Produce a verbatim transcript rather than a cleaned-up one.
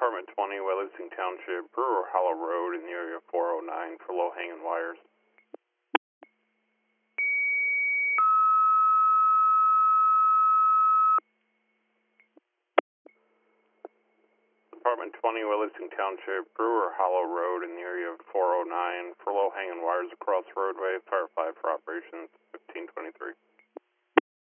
Department twenty, Wyalusing Township, Brewer Hollow Road in the area of four oh nine for low-hanging wires. Department twenty, Wyalusing Township, Brewer Hollow Road in the area of four oh nine for low-hanging wires across the roadway. Fire five for operations fifteen twenty-three.